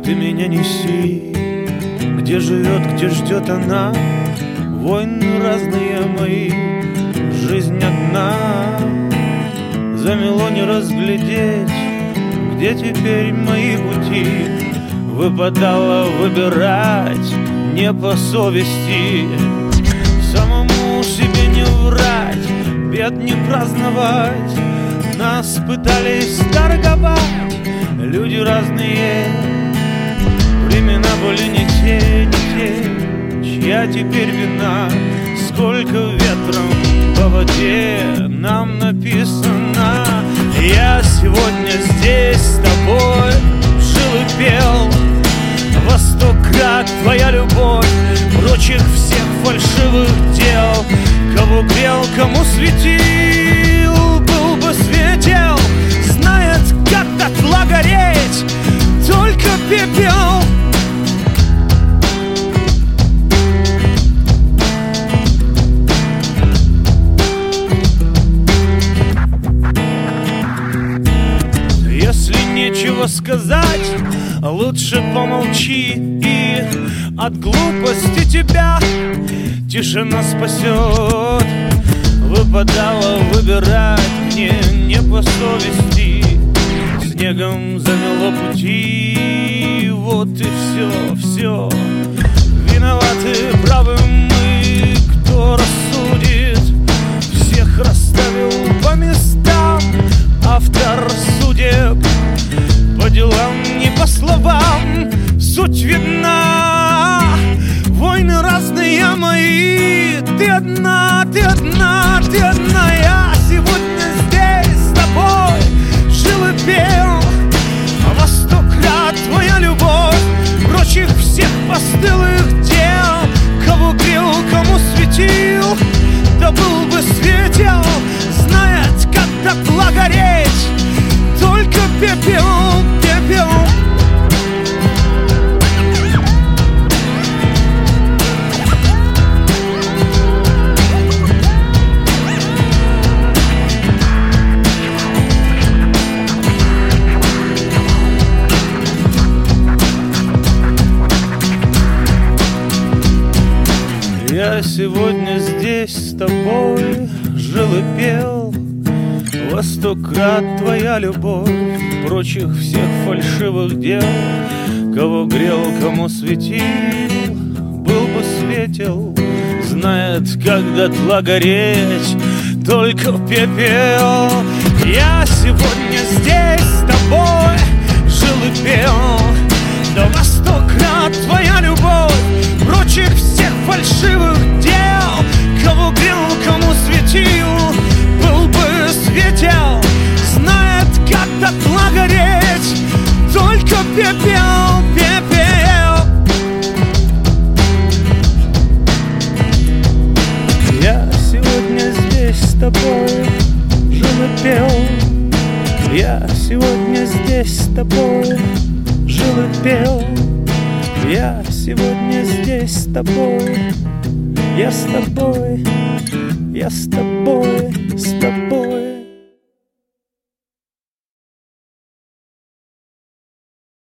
ты меня неси. Где живет, где ждет она, войны разные мои, жизнь одна. Замело не разглядеть, где теперь мои пути. Выпадало выбирать не по совести. Самому себе не врать, бед не праздновать. Нас пытались торговать люди разные. Времена были не те, чья теперь вина. Сколько ветром по воде нам написано. Я сегодня здесь с тобой жил и пел. Во 100 крат твоя любовь прочих всех фальшивых дел. Кого грел, кому светил, был бы светел. Знает, как дотла гореть только пепел. Если нечего сказать, лучше помолчи, и от глупости тебя тишина спасет. Выпадало выбирать мне не по совести. Снегом замело пути, вот и все. Виноваты, правы мы, кто рассудит. Всех расставил по местам автор судеб. По делам, не по словам, суть видна. Войны разные мои, ты одна, ты одна, ты одна. Я сегодня здесь с тобой жил и пел. Во 100 крат твоя любовь прочих всех постылых дел. Кого грел, кому светил, да был бы светел. Знает, как дотла гореть только пепел, пепел. Я сегодня здесь с тобой жил и пел. Во 100 крат твоя любовь прочих всех фальшивых дел. Кого грел, кому светил, был бы светел. Знает, как дотла гореть только пепел. Я сегодня здесь с тобой жил и пел. Да во 100 крат твоя любовь прочих всех фальшивых дел. Кого грел, кому светил, был бы светел. Знает, как дотла гореть только пепел, пепел. Я сегодня здесь с тобой жил и пел. Я сегодня здесь с тобой жил и пел. Я сегодня здесь с тобой. Я с тобой, я с тобой, с тобой.